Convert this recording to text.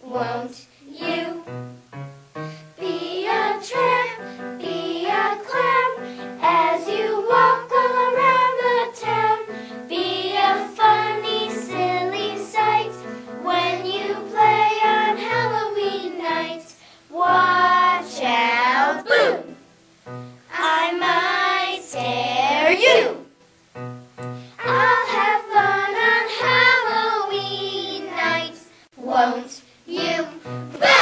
Won't you be a tramp, be a clown, as you walk all around the town? Be a funny, silly sight when you play on Halloween night. Watch out, boo! I might scare you. I'll have fun on Halloween night. Won't you? Boo!